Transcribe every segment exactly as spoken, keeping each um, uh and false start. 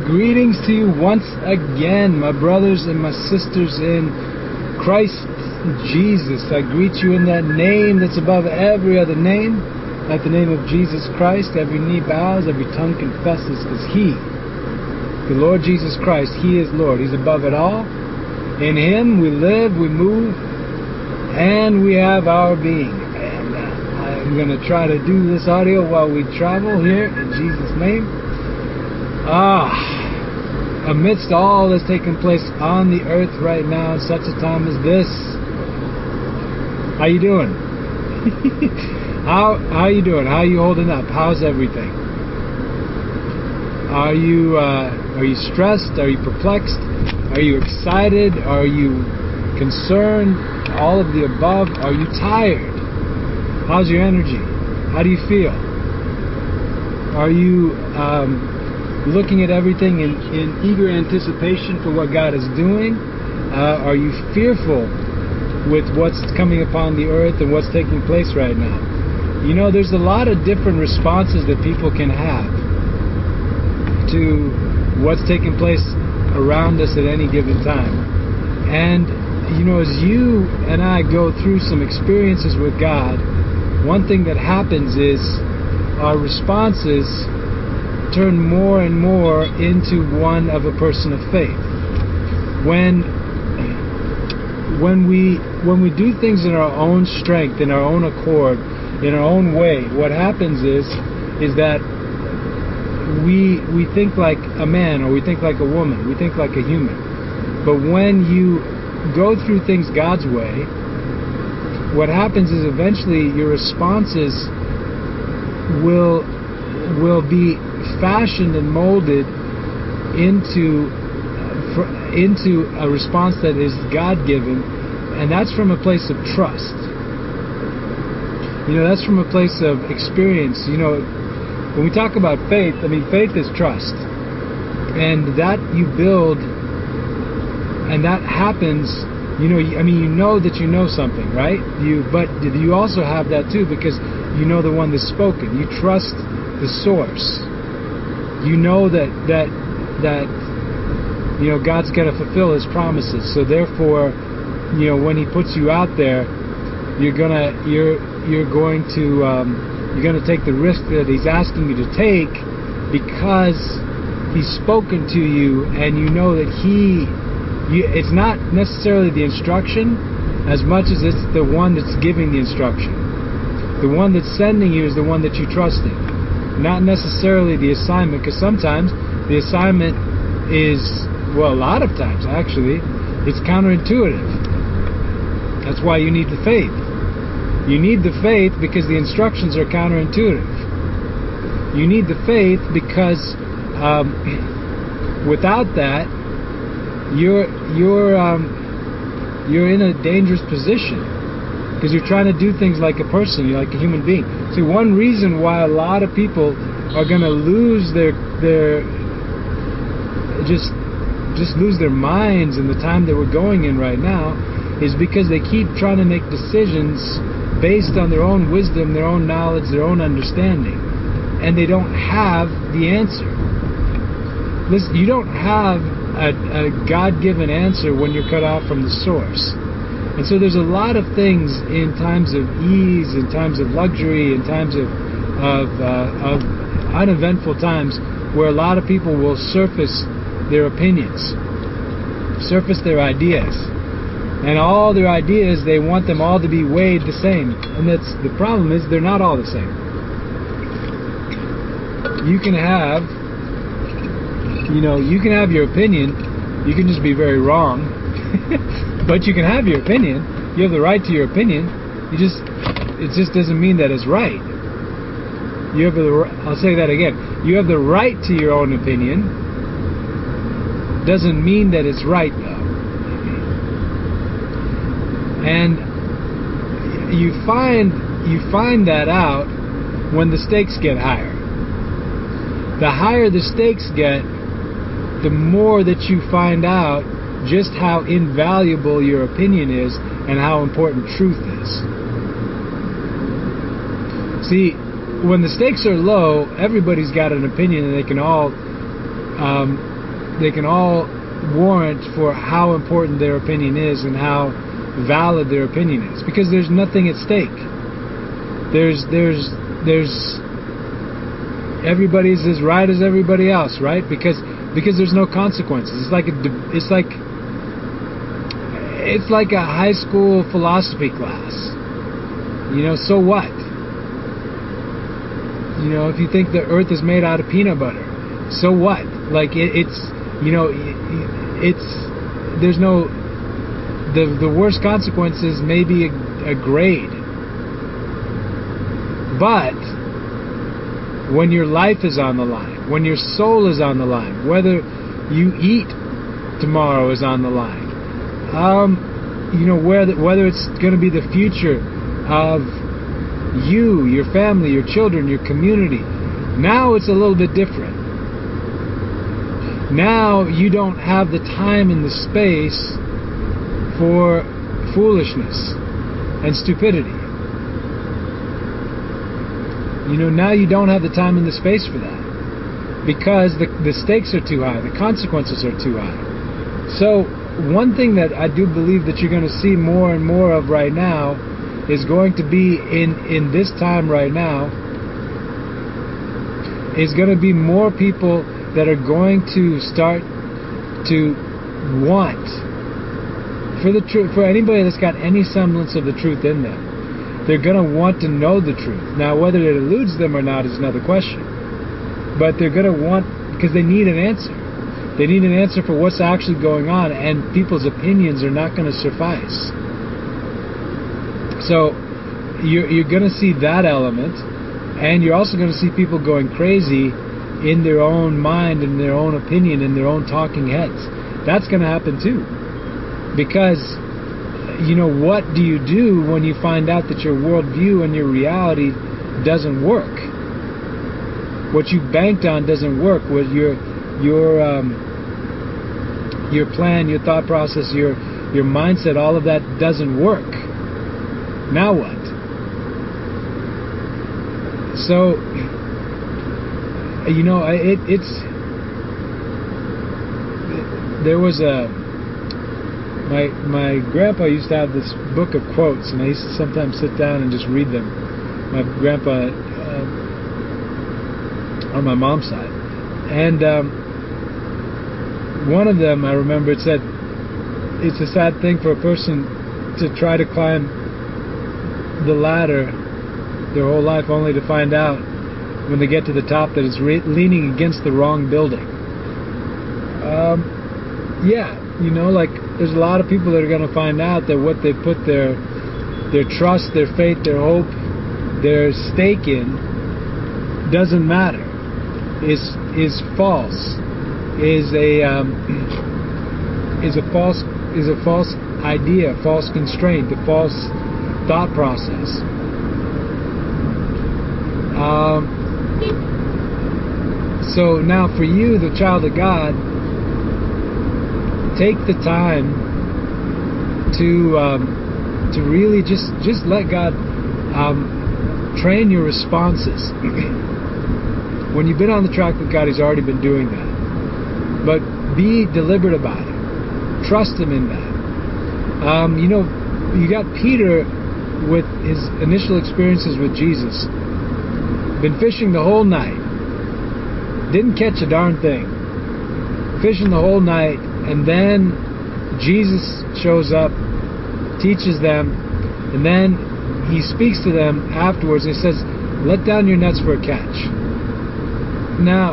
Greetings to you once again, my brothers and my sisters in Christ Jesus. I greet you in that name that's above every other name. At the name of Jesus Christ, every knee bows, every tongue confesses, because He, the Lord Jesus Christ, He is Lord. He's above it all. In Him we live, we move, and we have our being. And uh, I'm going to try to do this audio while we travel here in Jesus' name. Ah, amidst all that's taking place on the earth right now, in such a time as this, how you doing? how how you doing? How are you holding up? How's everything? Are you uh, are you stressed? Are you perplexed? Are you excited? Are you concerned? All of the above. Are you tired? How's your energy? How do you feel? Are you um, looking at everything in, in eager anticipation for what God is doing? Uh, are you fearful with what's coming upon the earth and what's taking place right now? You know, there's a lot of different responses that people can have to what's taking place around us at any given time. And, you know, as you and I go through some experiences with God, one thing that happens is our responses turn more and more into one of a person of faith. When when we when we do things in our own strength, in our own accord, in our own way, what happens is is that we we think like a man, or we think like a woman, we think like a human. But when you go through things God's way, what happens is eventually your responses will will be fashioned and molded into uh, into a response that is God-given, and that's from a place of trust. You know, that's from a place of experience. You know, when we talk about faith, I mean, faith is trust, and that you build, and that happens. You know, I mean, you know that you know something, right? You, but you also have that too, because you know the one that's spoken. You trust the source. You know that that that you know God's going to fulfill His promises. So therefore, you know, when He puts you out there, you're gonna you're you're going to um, you're going to take the risk that He's asking you to take, because He's spoken to you, and you know that He. You, it's not necessarily the instruction as much as it's the one that's giving the instruction. The one that's sending you is the one that you trust in, not necessarily the assignment, because sometimes the assignment is, well, a lot of times actually, it's counterintuitive. That's why you need the faith. You need the faith because the instructions are counterintuitive. You need the faith because um, without that, You're you're um, you're in a dangerous position, because you're trying to do things like a person, you're like a human being. See, one reason why a lot of people are going to lose their their just just lose their minds in the time that we're going in right now is because they keep trying to make decisions based on their own wisdom, their own knowledge, their own understanding, and they don't have the answer. Listen, you don't have A, a God-given answer when you're cut off from the source. And so there's a lot of things in times of ease, in times of luxury, in times of of, uh, of uneventful times, where a lot of people will surface their opinions, surface their ideas. And all their ideas, they want them all to be weighed the same. And that's the problem is they're not all the same. You can have You know, you can have your opinion. You can just be very wrong. But you can have your opinion. You have the right to your opinion. You just, it just doesn't mean that it's right. You have the, I'll say that again. You have the right to your own opinion. Doesn't mean that it's right, though. And you find, you find that out when the stakes get higher. The higher the stakes get, the more that you find out just how invaluable your opinion is and how important truth is. See, when the stakes are low, everybody's got an opinion, and they can all um, they can all warrant for how important their opinion is and how valid their opinion is, because there's nothing at stake. There's there's there's everybody's as right as everybody else, right? Because because there's no consequences. It's like a it's like it's like a high school philosophy class. You know, so what? You know, if you think the earth is made out of peanut butter, so what? Like it, it's, you know, it, it's there's no the the worst consequences may be a, a grade, but when your life is on the line, when your soul is on the line, whether you eat tomorrow is on the line. Um, you know, whether whether it's going to be the future of you, your family, your children, your community. Now it's a little bit different. Now you don't have the time and the space for foolishness and stupidity. You know, now you don't have the time and the space for that, because the, the stakes are too high, the consequences are too high. So one thing that I do believe that you're going to see more and more of right now is going to be in, in this time right now is going to be more people that are going to start to want for the truth, for anybody that's got any semblance of the truth in them. They're going to want to know the truth. Now, whether it eludes them or not is another question. But they're going to want, because they need an answer. They need an answer for what's actually going on, and people's opinions are not going to suffice. So you're, you're going to see that element, and you're also going to see people going crazy in their own mind, in their own opinion, in their own talking heads. That's going to happen too. Because, you know, what do you do when you find out that your worldview and your reality doesn't work? What you banked on doesn't work. What your your um, your plan, your thought process, your your mindset, all of that doesn't work. Now what? So, you know, it, it's there was a my my grandpa used to have this book of quotes, and I used to sometimes sit down and just read them. My grandpa uh, on my mom's side, and um, one of them I remember, it said, "It's a sad thing for a person to try to climb the ladder their whole life, only to find out when they get to the top that it's re- leaning against the wrong building." Um, yeah, you know, like there's a lot of people that are going to find out that what they put their their trust, their faith, their hope, their stake in doesn't matter. Is is false. Is a um, is a false is a false idea, false constraint, a false thought process. Um, so now for you, the child of God, take the time to um, to really just just let God um, train your responses. When you've been on the track with God, He's already been doing that. But be deliberate about it. Trust Him in that. Um, you know, you got Peter with his initial experiences with Jesus. Been fishing the whole night. Didn't catch a darn thing. Fishing the whole night, and then Jesus shows up, teaches them, and then He speaks to them afterwards. He says, "Let down your nets for a catch." Now,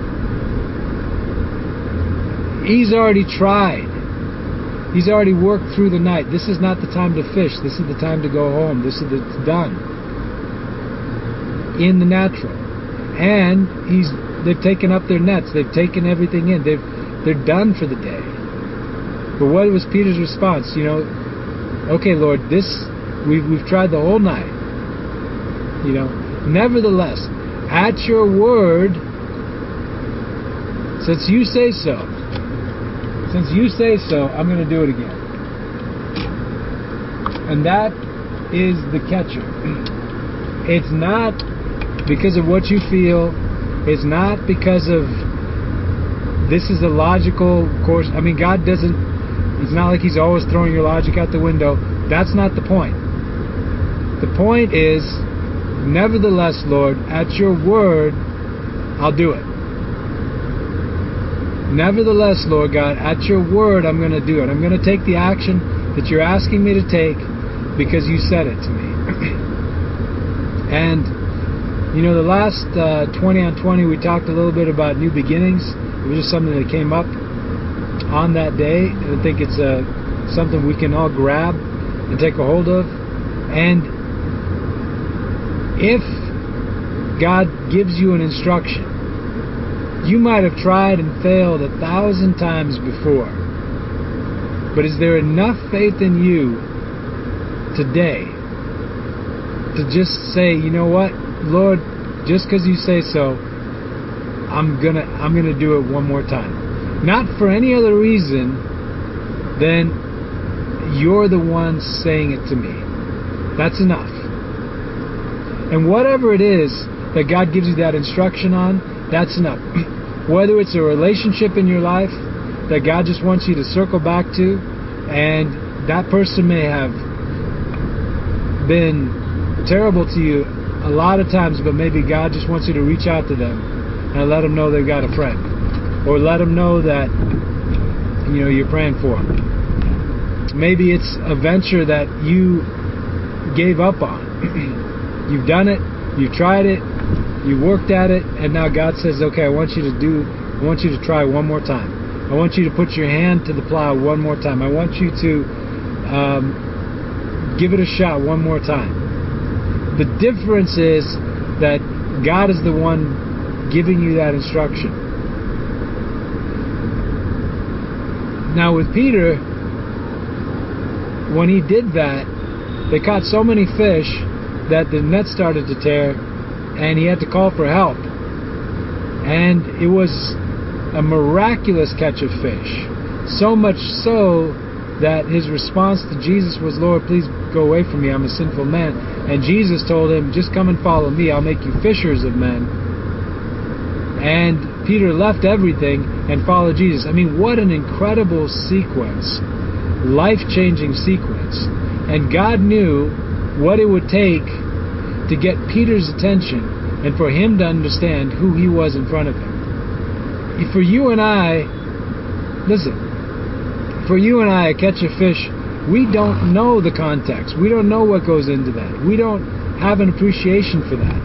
He's already tried. He's already worked through the night. This is not the time to fish. This is the time to go home. This is the, it's done. In the natural. And he's they've taken up their nets. They've taken everything in. They've they're done for the day. But what was Peter's response? You know, okay, Lord, this we've we've tried the whole night. You know, nevertheless, at your word, since you say so, since you say so, I'm going to do it again. And that is the catcher. It's not because of what you feel. It's not because of this is a logical course. I mean, God doesn't, it's not like He's always throwing your logic out the window. That's not the point. The point is, nevertheless, Lord, at your word, I'll do it. Nevertheless, Lord God, at your word, I'm going to do it. I'm going to take the action that you're asking me to take because you said it to me. And, you know, the last uh, twenty on twenty, we talked a little bit about new beginnings. It was just something that came up on that day. And I think it's uh, something we can all grab and take a hold of. And if God gives you an instruction, you might have tried and failed a thousand times before. But is there enough faith in you today to just say, you know what, Lord, just because you say so, I'm gonna I'm gonna do it one more time. Not for any other reason than you're the one saying it to me. That's enough. And whatever it is that God gives you that instruction on, that's enough. Whether it's a relationship in your life that God just wants you to circle back to, and that person may have been terrible to you a lot of times, but maybe God just wants you to reach out to them and let them know they've got a friend, or let them know that, you know, you're praying for them. Maybe it's a venture that you gave up on. You've done it, you've tried it, you worked at it, and now God says, okay, I want you to do, I want you to try one more time. I want you to put your hand to the plow one more time. I want you to um, give it a shot one more time. The difference is that God is the one giving you that instruction. Now with Peter, when he did that, they caught so many fish that the net started to tear, and he had to call for help. And it was a miraculous catch of fish. So much so that his response to Jesus was, Lord, please go away from me. I'm a sinful man. And Jesus told him, just come and follow me. I'll make you fishers of men. And Peter left everything and followed Jesus. I mean, what an incredible sequence. Life-changing sequence. And God knew what it would take to get Peter's attention and for him to understand who he was in front of him. For you and I, listen, for you and I, a catch of fish, we don't know the context. We don't know what goes into that. We don't have an appreciation for that.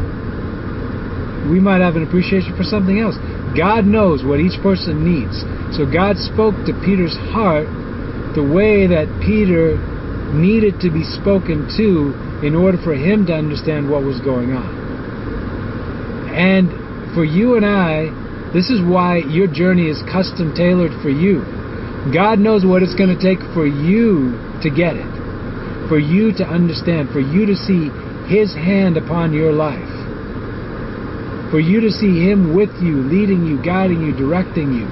We might have an appreciation for something else. God knows what each person needs. So God spoke to Peter's heart the way that Peter needed to be spoken to in order for him to understand what was going on. And for you and I, this is why your journey is custom tailored for you. God knows what it's going to take for you to get it, for you to understand, for you to see His hand upon your life, for you to see Him with you, leading you, guiding you, directing you.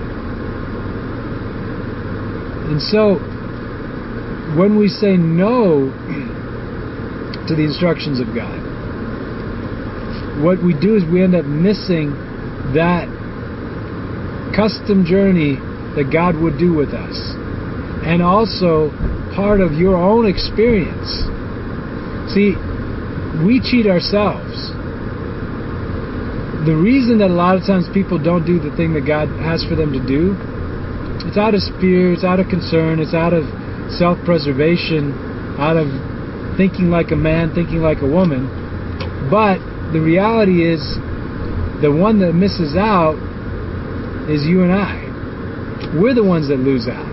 And so, when we say no to the instructions of God, what we do is we end up missing that custom journey that God would do with us, and also part of your own experience. See, we cheat ourselves. The reason that a lot of times people don't do the thing that God has for them to do, it's out of fear, it's out of concern, it's out of self-preservation, out of thinking like a man, thinking like a woman. But the reality is, the one that misses out is you and I. We're the ones that lose out.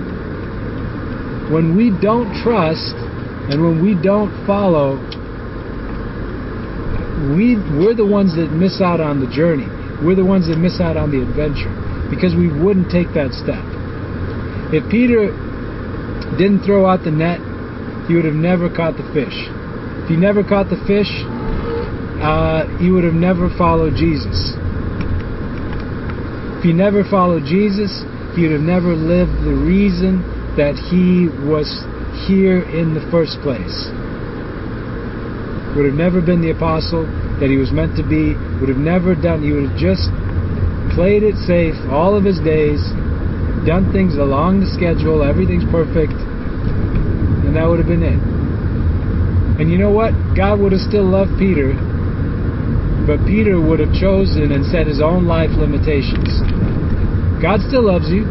When we don't trust and when we don't follow, we, we're the ones that miss out on the journey. We're the ones that miss out on the adventure because we wouldn't take that step. If Peter didn't throw out the net, he would have never caught the fish. If he never caught the fish, uh, he would have never followed Jesus. If he never followed Jesus, he would have never lived the reason that he was here in the first place. Would have never been the apostle that he was meant to be. Would have never done. He would have just played it safe all of his days, done things along the schedule, everything's perfect, and that would have been it. And you know what? God would have still loved Peter, but Peter would have chosen and set his own life limitations. God still loves you.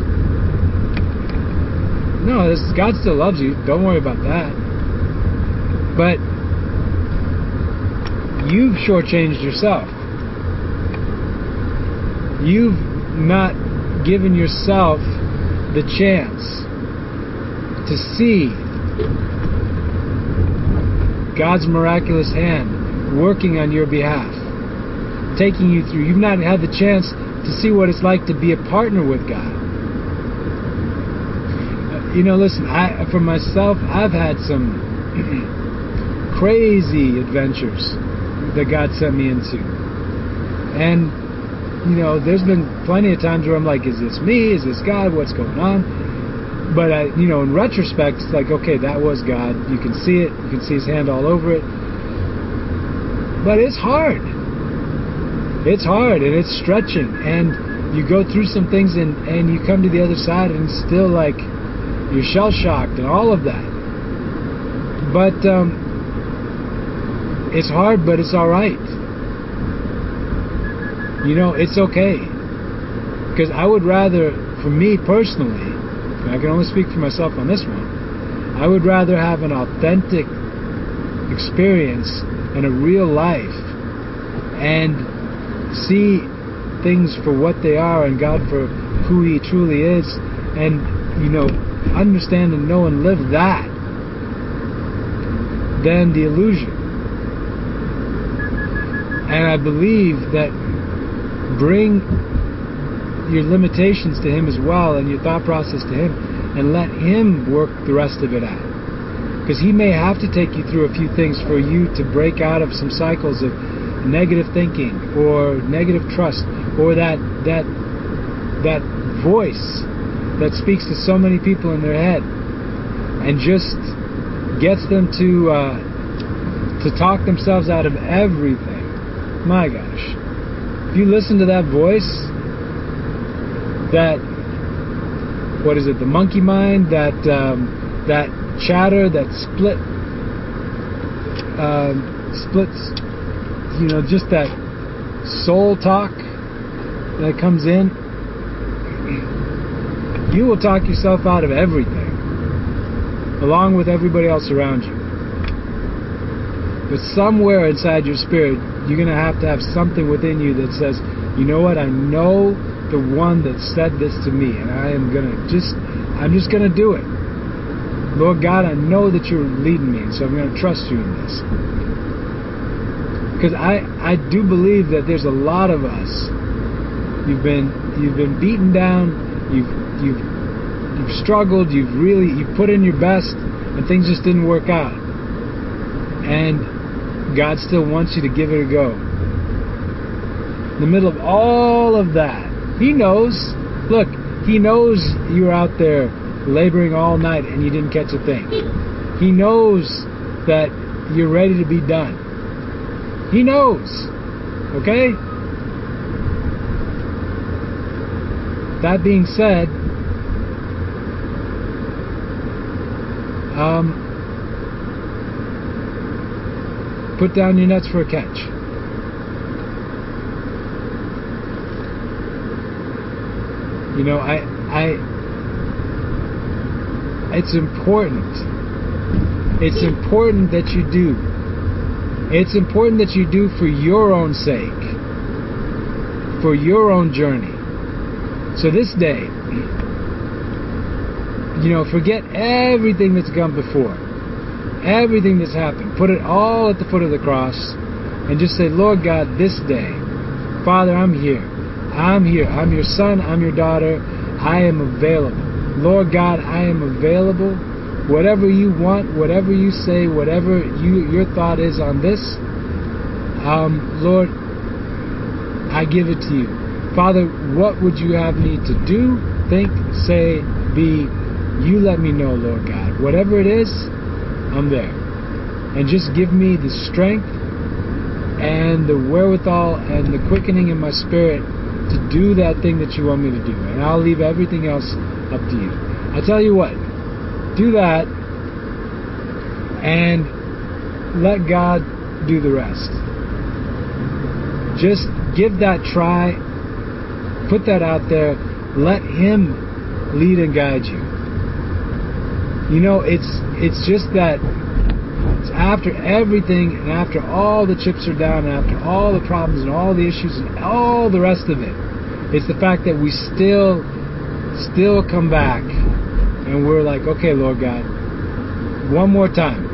No, this, God still loves you. Don't worry about that. But you've shortchanged yourself. You've not given yourself the chance to see God's miraculous hand working on your behalf, taking you through. You've not had the chance to see what it's like to be a partner with God. You know, listen, I, for myself, I've had some crazy adventures that God sent me into. And, you know, there's been plenty of times where I'm like, is this me? Is this God? What's going on? But, I, you know, in retrospect, it's like, okay, that was God. You can see it. You can see His hand all over it. But it's hard. It's hard, and it's stretching. And you go through some things, and, and you come to the other side, and it's still like you're shell-shocked and all of that. But um, it's hard, but it's all right. You know, it's okay. Because I would rather, for me personally, I can only speak for myself on this one, I would rather have an authentic experience and a real life and see things for what they are and God for who He truly is, and, you know, understand and know and live that than the illusion. And I believe that bring your limitations to Him as well, and your thought process to Him, and let Him work the rest of it out. Because He may have to take you through a few things for you to break out of some cycles of negative thinking or negative trust, or that that that voice that speaks to so many people in their head and just gets them to uh, to talk themselves out of everything. My gosh, if you listen to that voice, that, what is it, the monkey mind, that um, that chatter, that split um, splits, you know, just that soul talk that comes in, you will talk yourself out of everything, along with everybody else around you. But somewhere inside your spirit, you're going to have to have something within you that says, you know what, I know the one that said this to me, and I am going to just, I'm just going to do it. Lord God, I know that you're leading me, and so I'm going to trust you in this. Because I, I do believe that there's a lot of us, you've been you've been beaten down, you've you've you've struggled, you've really you've put in your best, and things just didn't work out. And God still wants you to give it a go. In the middle of all of that, He knows. Look, He knows you're out there laboring all night and you didn't catch a thing. He knows that you're ready to be done. He knows. Okay? That being said, um, put down your nets for a catch. You know, I, I, it's important. It's important that you do. It's important that you do for your own sake, for your own journey. So this day, you know, forget everything that's gone before, everything that's happened. Put it all at the foot of the cross and just say, Lord God, this day, Father, I'm here. I'm here. I'm your son. I'm your daughter. I am available. Lord God, I am available. Whatever you want, whatever you say, whatever you your thought is on this, um, Lord, I give it to you. Father, what would you have me to do, think, say, be? You let me know, Lord God. Whatever it is, I'm there. And just give me the strength and the wherewithal and the quickening in my spirit to do that thing that you want me to do, and I'll leave everything else up to you. I tell you what, do that and let God do the rest. Just give that try, put that out there, let Him lead and guide you. You know, it's it's just that it's after everything and after all the chips are down and after all the problems and all the issues and all the rest of it, it's the fact that we still still come back and we're like, okay, Lord God, one more time.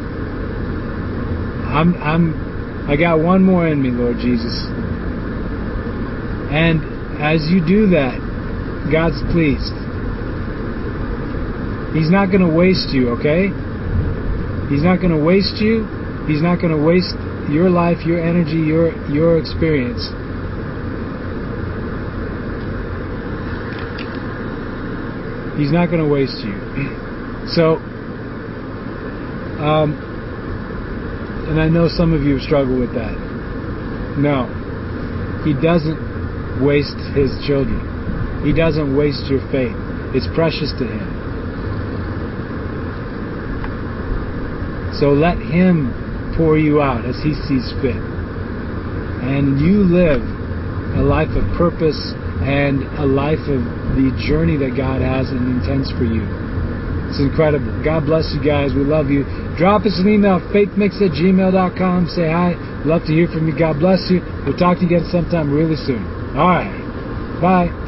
I'm I'm I got one more in me, Lord Jesus. And as you do that, God's pleased. He's not going to waste you, okay? He's not going to waste you. He's not going to waste your life, your energy, your your experience. He's not going to waste you. So, um, and I know some of you have struggled with that. No, He doesn't waste His children. He doesn't waste your faith. It's precious to Him. So let Him pour you out as He sees fit. And you live a life of purpose and a life of the journey that God has and intends for you. It's incredible. God bless you guys. We love you. Drop us an email, faithmix at gmail dot com. Say hi. Love to hear from you. God bless you. We'll talk to you again sometime really soon. All right. Bye.